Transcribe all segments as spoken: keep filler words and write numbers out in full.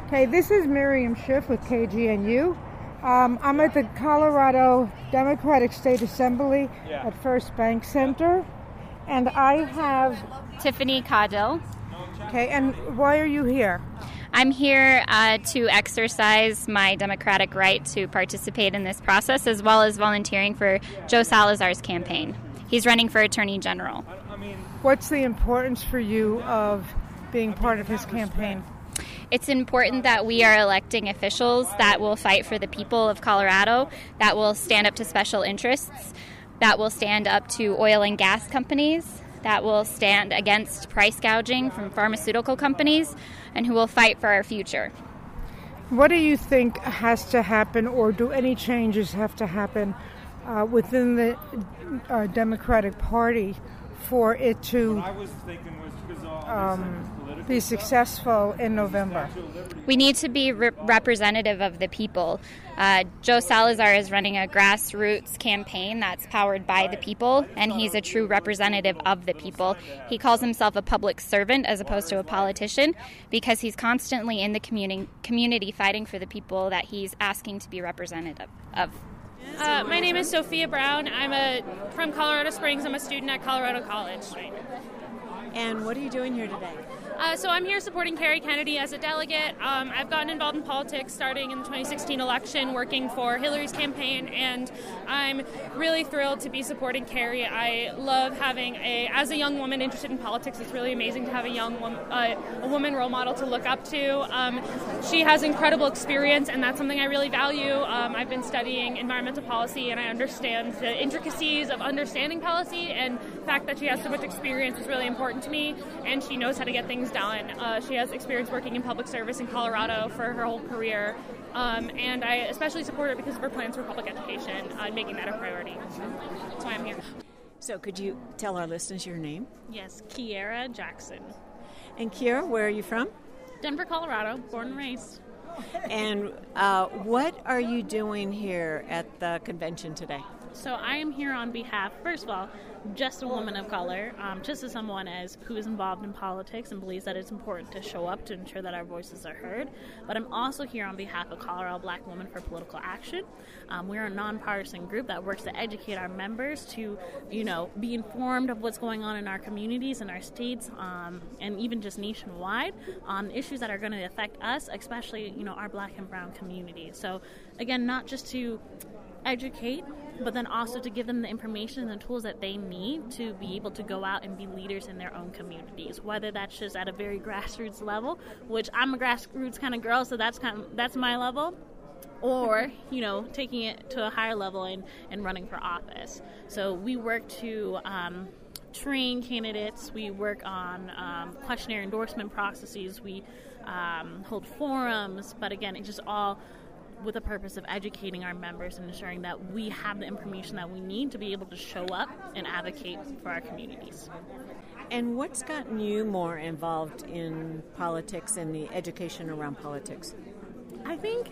Okay, this is Miriam Schiff with K G N U. Um, I'm at the Colorado Democratic State Assembly yeah. at First Bank Center, and I have Tiffany Caudill. Okay, and why are you here? I'm here uh, to exercise my democratic right to participate in this process, as well as volunteering for Joe Salazar's campaign. He's running for Attorney General. What's the importance for you of being part of his campaign? It's important that we are electing officials that will fight for the people of Colorado, that will stand up to special interests, that will stand up to oil and gas companies, that will stand against price gouging from pharmaceutical companies, and who will fight for our future. What do you think has to happen, or do any changes have to happen uh, within the uh, Democratic Party for it to um, be successful in November? We need to be re- representative of the people. Uh, Joe Salazar is running a grassroots campaign that's powered by the people, and he's a true representative of the people. He calls himself a public servant as opposed to a politician because he's constantly in the communi- community fighting for the people that he's asking to be representative of. Uh, my name is Sophia Brown. I'm a from Colorado Springs. I'm a student at Colorado College right now. And what are you doing here today? Uh, so I'm here supporting Kerry Kennedy as a delegate. Um, I've gotten involved in politics starting in the twenty sixteen election, working for Hillary's campaign, and I'm really thrilled to be supporting Kerry. I love having a, as a young woman interested in politics, it's really amazing to have a young woman, uh, a woman role model to look up to. Um, she has incredible experience, and that's something I really value. Um, I've been studying environmental policy, and I understand the intricacies of understanding policy, and the fact that she has so much experience is really important to me, and she knows how to get things done. Uh, she has experience working in public service in Colorado for her whole career, um, and I especially support her because of her plans for public education uh, and making that a priority. That's why I'm here. So could you tell our listeners your name? Yes, Kiera Jackson. And Kiera, where are you from? Denver, Colorado, born and raised. And uh, what are you doing here at the convention today? So I am here on behalf, first of all, just a woman of color, um, just as someone as who is involved in politics and believes that it's important to show up to ensure that our voices are heard. But I'm also here on behalf of Colorado Black Women for Political Action. Um, we're a nonpartisan group that works to educate our members to, you know, be informed of what's going on in our communities and our states, um, and even just nationwide on issues that are going to affect us, especially, you know, our Black and brown community. So, again, not just to educate, but then also to give them the information and the tools that they need to be able to go out and be leaders in their own communities, whether that's just at a very grassroots level, which I'm a grassroots kind of girl, so that's kind of, that's my level, or, you know, taking it to a higher level and, and running for office. So we work to um, train candidates, we work on um, questionnaire endorsement processes, we um, hold forums, but again, it just all with the purpose of educating our members and ensuring that we have the information that we need to be able to show up and advocate for our communities. And what's gotten you more involved in politics and the education around politics? I think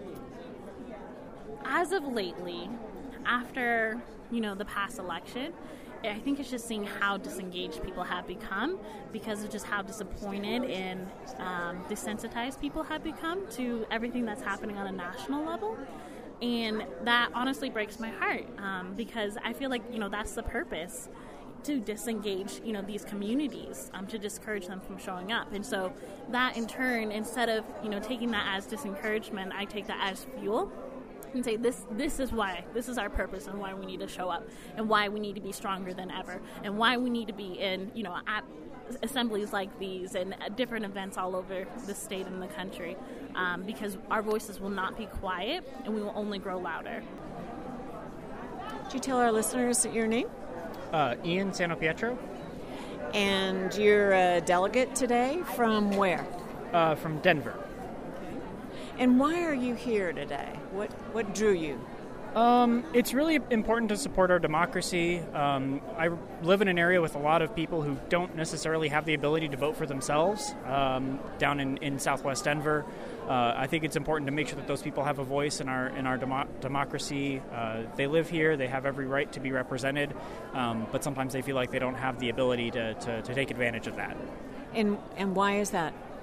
as of lately, after, you know, the past election, I think it's just seeing how disengaged people have become because of just how disappointed and um, desensitized people have become to everything that's happening on a national level. And that honestly breaks my heart um, because I feel like, you know, that's the purpose, to disengage, you know, these communities, um, to discourage them from showing up. And so that in turn, instead of, you know, taking that as disencouragement, I take that as fuel and say this this is why, this is our purpose and why we need to show up and why we need to be stronger than ever and why we need to be in, you know, at assemblies like these and different events all over the state and the country, um, because our voices will not be quiet and we will only grow louder. Could you tell our listeners your name? Uh, Ian Santopietro. And you're a delegate today from where? Uh, from Denver. And why are you here today? What what drew you? Um, it's really important to support our democracy. Um, I live in an area with a lot of people who don't necessarily have the ability to vote for themselves um, down in, in southwest Denver. Uh, I think it's important to make sure that those people have a voice in our in our demo- democracy. Uh, they live here. They have every right to be represented, um, but sometimes they feel like they don't have the ability to, to, to take advantage of that. And and why is that?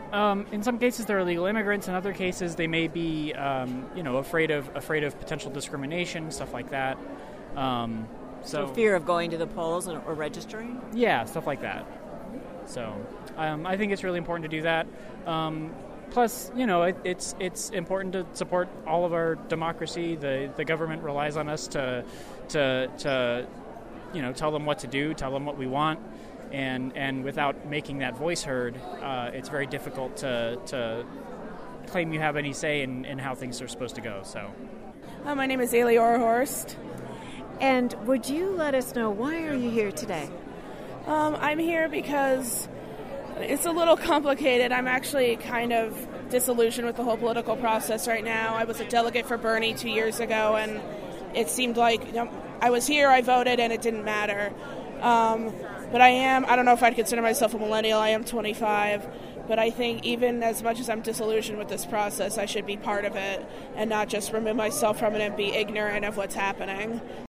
Um, in some cases, they're illegal immigrants. In other cases, they may be, um, you know, afraid of afraid of potential discrimination, stuff like that. Um, so, so fear of going to the polls or, or registering? Yeah, stuff like that. So um, I think it's really important to do that. Um, plus, you know, it, it's it's important to support all of our democracy. The the government relies on us to to to you know tell them what to do, tell them what we want. And and without making that voice heard, uh, it's very difficult to to claim you have any say in, in how things are supposed to go. So, uh, my name is Ailey Orhorst. And would you let us know, why are you here today? Um, I'm here because it's a little complicated. I'm actually kind of disillusioned with the whole political process right now. I was a delegate for Bernie two years ago, and it seemed like, you know, I was here, I voted, and it didn't matter. Um, But I am, I don't know if I'd consider myself a millennial, I am twenty-five, but I think even as much as I'm disillusioned with this process, I should be part of it and not just remove myself from it and be ignorant of what's happening.